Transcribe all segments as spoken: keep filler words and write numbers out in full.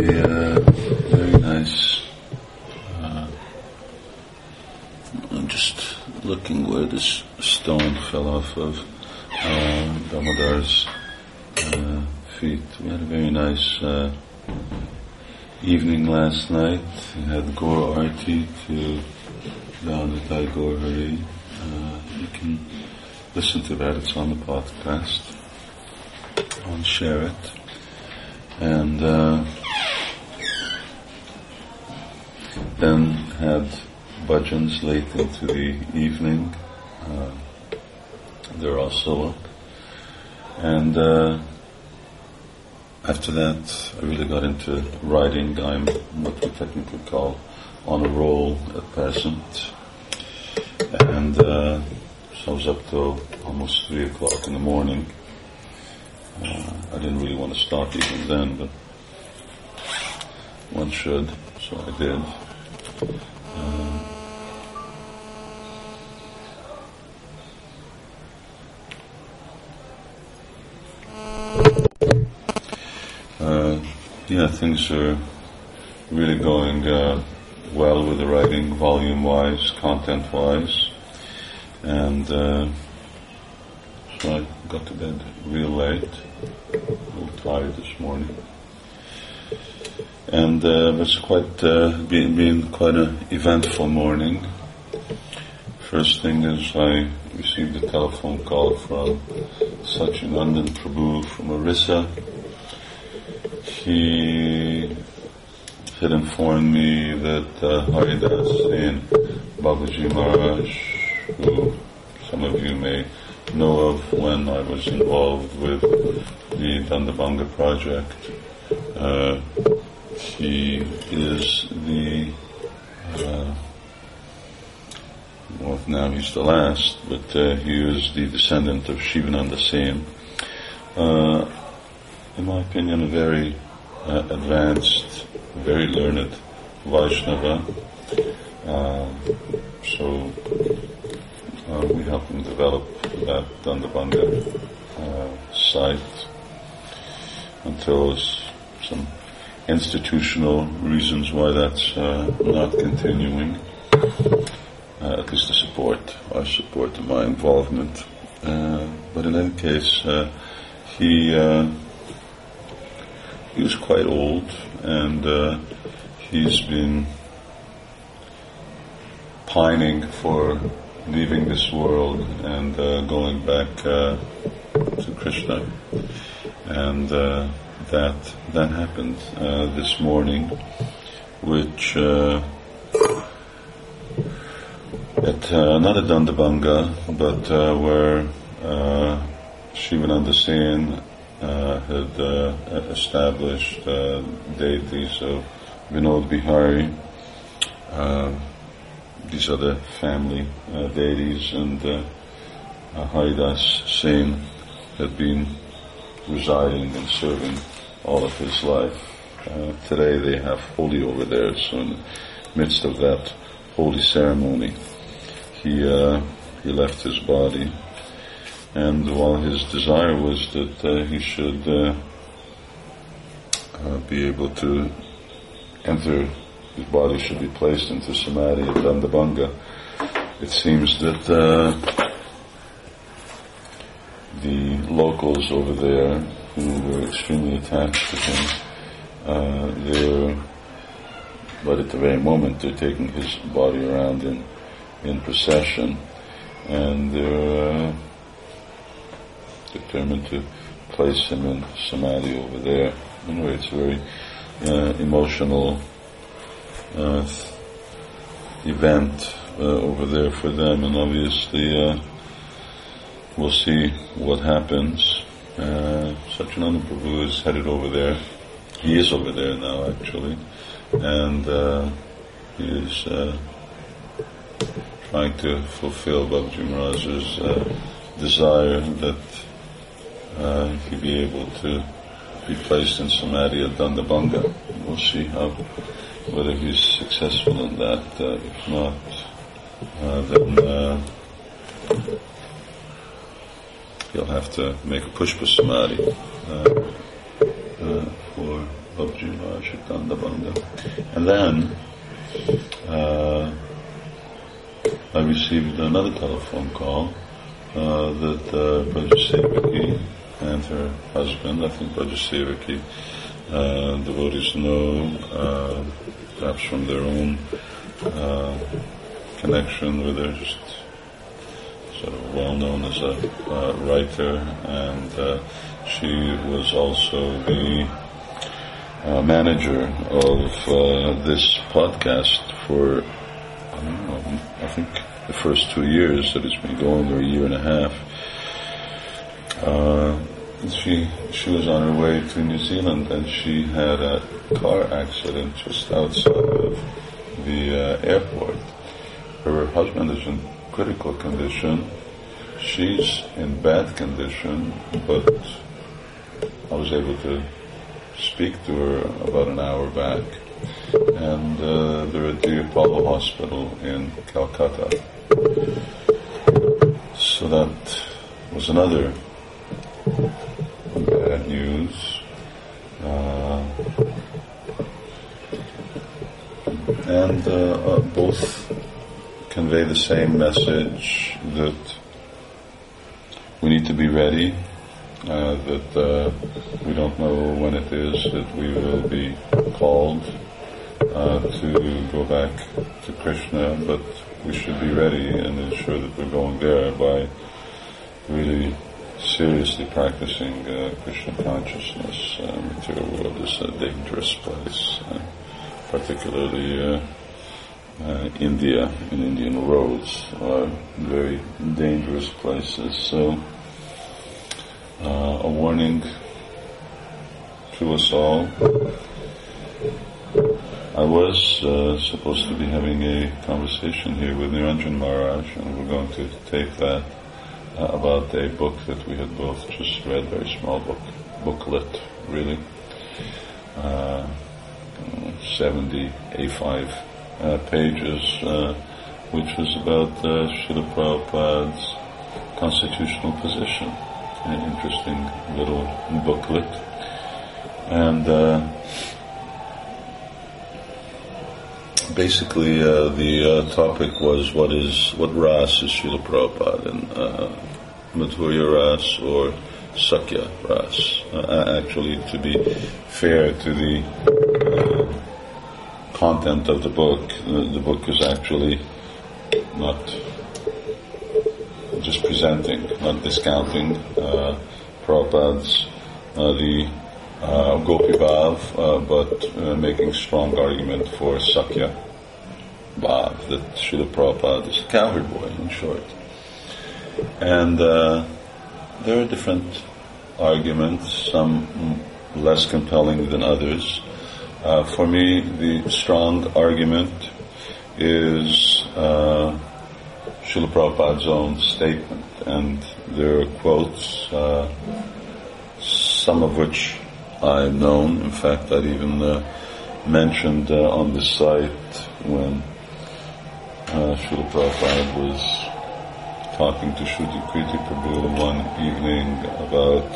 a uh, very nice, uh, I'm just looking where this stone fell off of uh, Damodar's uh, feet. We had a very nice uh, evening last night. We had Gaur Arti to Dhanatay Gaur Hari. Uh, you can listen to that, it's on the podcast. I'll share it. And uh, then had bhajans late into the evening. Uh, they're also up. And uh, after that, I really got into writing. I'm what we technically call on a roll at present. And uh, so I was up till almost three o'clock in the morning. Uh, I didn't really want to stop even then, but one should, so I did. Uh, uh, yeah, things are really going uh, well with the writing, volume-wise, content-wise, and uh, so I got to bed real late, a little tired this morning, and uh, it was quite uh, been, been quite an eventful morning. First thing is I received a telephone call from Satchidananda Prabhu from Orissa. He had informed me that uh, Haridas and Babaji Maharaj, who some of you may know of when I was involved with the Dandabanga project. Uh, he is the, uh, well now he's the last, but uh, he is the descendant of Shivananda Sen. Uh, in my opinion, a very uh, advanced, very learned Vaishnava. Uh, so Uh, we helped him develop that Dandabanga uh, site until there's some institutional reasons why that's uh, not continuing. Uh, at least the support, our support and my involvement. Uh, but in any case, uh, he uh, he was quite old, and uh, he's been pining for leaving this world and uh, going back uh, to Krishna, and uh, that that happened uh, this morning, which uh, at uh, not at Dandabanga, but uh, where uh, Shivananda Sen uh, had uh, established uh, deities of Vinod Bihari. Uh, These are the family uh, deities, and uh, uh, Haridas Sen had been residing and serving all of his life. Uh, today they have Holi over there, so in the midst of that holy ceremony, he uh, he left his body, and while his desire was that uh, he should uh, uh, be able to enter, his body should be placed into Samadhi at Dandabanga, it seems that uh, the locals over there, who were extremely attached to him, uh, they're, but at the very moment they're taking his body around in, in procession, and they're uh, determined to place him in Samadhi over there. Anyway, it's a very uh, emotional Uh, event uh, over there for them, and obviously uh, we'll see what happens. Uh, Satchidananda Prabhu is headed over there. He is over there now, actually, and uh, he is uh, trying to fulfill Babaji Maharaj's uh, desire that uh, he be able to be placed in Samadhi at Dandabanga. We'll see how whether he's successful in that. Uh, if not, uh, then uh, he'll have to make a pushpa samadhi uh, uh, for Babaji Maharaj at Dandabanga. And then uh, I received another telephone call uh, that uh, Braja Sevaki and her husband, I think Braja Sevaki, uh, devotees know, uh, perhaps from their own uh, connection with her, just sort of well known as a uh, writer, and uh, she was also the uh, manager of uh, this podcast for, I don't know, I think the first two years that it's been going, or a year and a half. Uh, she she was on her way to New Zealand, and she had a car accident just outside of the uh, airport. Her husband is in critical condition. She's in bad condition, but I was able to speak to her about an hour back. And uh, they're at the Apollo Hospital in Calcutta. So that was another bad news. Uh, and uh, uh, both convey the same message that we need to be ready, uh, that uh, we don't know when it is that we will be called uh, to go back to Krishna, but we should be ready and ensure that we're going there by really seriously practicing uh, Krishna consciousness. Uh, material world is a dangerous place, uh, particularly uh, uh, India and Indian roads are very dangerous places. So uh, a warning to us all. I was uh, supposed to be having a conversation here with Niranjan Maharaj, and we're going to take that uh, about a book that we had both just read, very small book, booklet, really, uh, seventy A five uh, pages, uh, which was about uh, Srila Prabhupada's constitutional position. An interesting little booklet. And uh, basically uh, the uh, topic was what is what ras is Srila Prabhupada, and uh, Madhurya ras or Sakya ras. Uh, actually, to be fair to the uh, content of the book, the, the book is actually not just presenting, not discounting uh, Prabhupada's uh, the uh, Gopi Bhav, uh, but uh, making strong argument for Sakya Bhav, that Srila Prabhupada is a cowherd boy, in short. And uh, there are different arguments, some less compelling than others. Uh, for me, the strong argument is uh, Srila Prabhupada's own statement, and there are quotes, uh, some of which I've known. In fact, I'd even uh, mentioned uh, on the site when uh, Srila Prabhupada was talking to Shruti Kriti Prabhu one evening about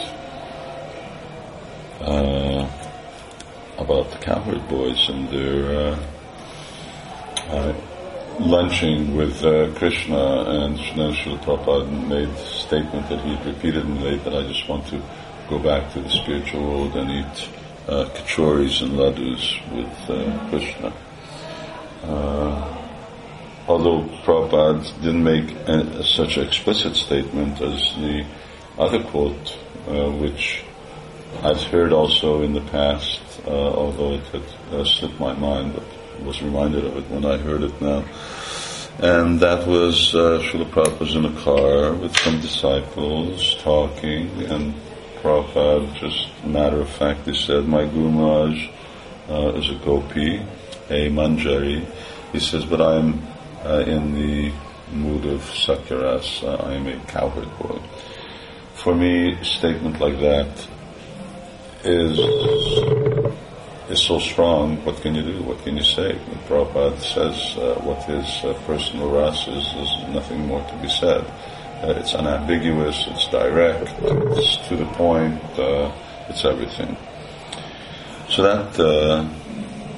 uh, about the cowherd boys and their uh, uh, lunching with uh, Krishna, and then Srila Prabhupada made a statement that he had repeated in late, that I just want to go back to the spiritual world and eat uh, kachoris and ladus with uh, Krishna. Uh, although Prabhupada didn't make a, such an explicit statement as the other quote, uh, which I've heard also in the past, uh, although it had uh, slipped my mind, but was reminded of it when I heard it now. And that was uh, Srila Prabhupada was in a car with some disciples talking, and Prabhupada, just matter of fact, he said, my Guru Maharaj uh, is a gopi, a manjari. He says, but I'm uh, in the mood of Sakyaras, uh, I am a cowherd boy. For me, a statement like that is is so strong. What can you do? What can you say? When Prabhupada says uh, what his uh, personal ras is, there's nothing more to be said. Uh, it's unambiguous, it's direct, it's to the point, uh, it's everything. So that uh,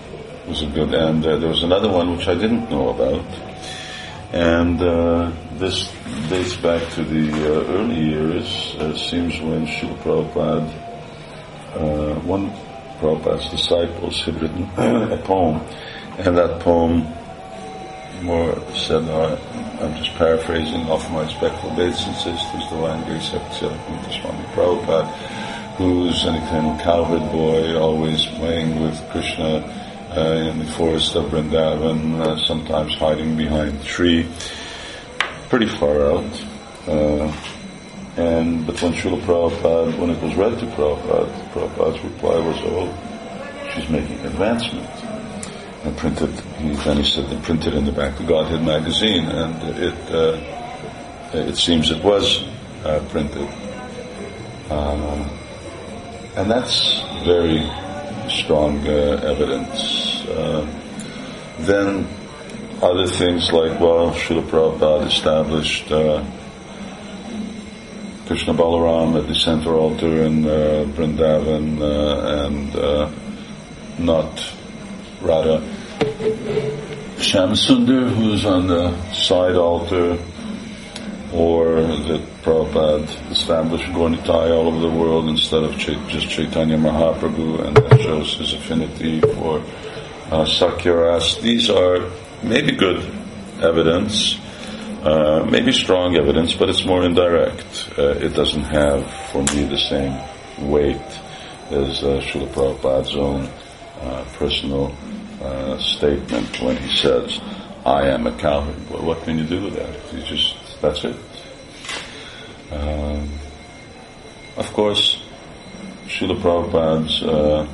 was a good. And uh, there was another one which I didn't know about, and uh, this dates back to the uh, early years. Uh, it seems when Srila Prabhupada, uh, one Prabhupada's disciples, had written a poem, and that poem more said, uh, I'm just paraphrasing, off my respectful obeisances, His Divine Grace Bhakti Swami Prabhupada, who's an eternal cowherd boy, always playing with Krishna uh, in the forest of Vrindavan, uh, sometimes hiding behind a tree, pretty far out. Uh, and but when Srila Prabhupada, when it was read to Prabhupada, Prabhupada's reply was, oh, she's making advancement. And printed, he, then he said, they printed in the back of Godhead magazine, and it uh, it seems it was uh, printed. Uh, and that's very strong uh, evidence. Uh, then other things like, well, Srila Prabhupada established uh, Krishna Balaram at the center altar in uh, Vrindavan, uh, and uh, not Radha Shyamsundar, who's on the side altar, or that Prabhupada established Gaurnitai all over the world instead of Ch- just Chaitanya Mahaprabhu, and that shows his affinity for uh, Sakya Ras. These are maybe good evidence, uh, maybe strong evidence, but it's more indirect. Uh, it doesn't have, for me, the same weight as uh, Srila Prabhupada's own uh, personal uh, statement when he says, I am a cowherd. Well, what can you do with that? You just, that's it. Um, of course, Srila Prabhupada's uh,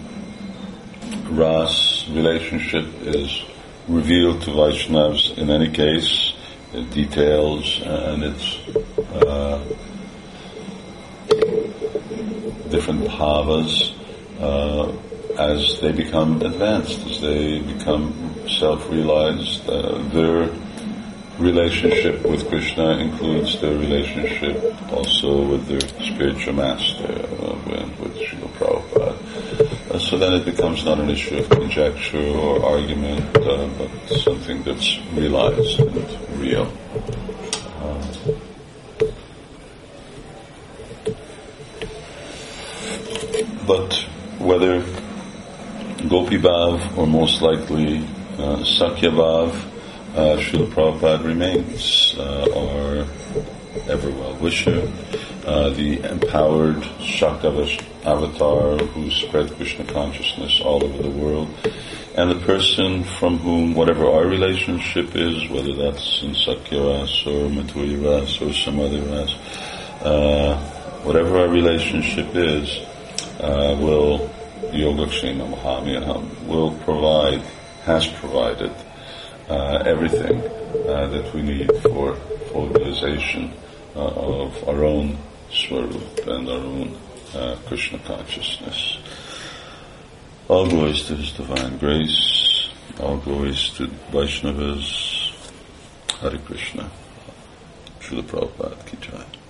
Ras relationship is revealed to Vaishnavas in any case, in details, and it's uh, different bhavas uh, as they become advanced, as they become self-realized. Uh, their relationship with Krishna includes their relationship also with their spiritual master, uh, with, with Srila Prabhupada. Uh, so then it becomes not an issue of conjecture or argument, uh, but something that's realized and real. Uh, but whether Gopi Bhav or most likely uh, Sakya Bhav, uh, Srila Prabhupada remains uh, our ever well-wisher, uh, the empowered Shakti avatar who spread Krishna consciousness all over the world, and the person from whom whatever our relationship is, whether that's in Sakya Ras or Madhurya Ras or some other Ras, uh, whatever our relationship is, uh, will Yogakshema Mahamyaham will provide, has provided uh, everything uh, that we need for full realization uh, of our own Swarup and our own uh, Krishna consciousness. All glories to His Divine Grace, all glories to Vaishnavas. Hare Krishna. Srila Prabhupada Ki Jai.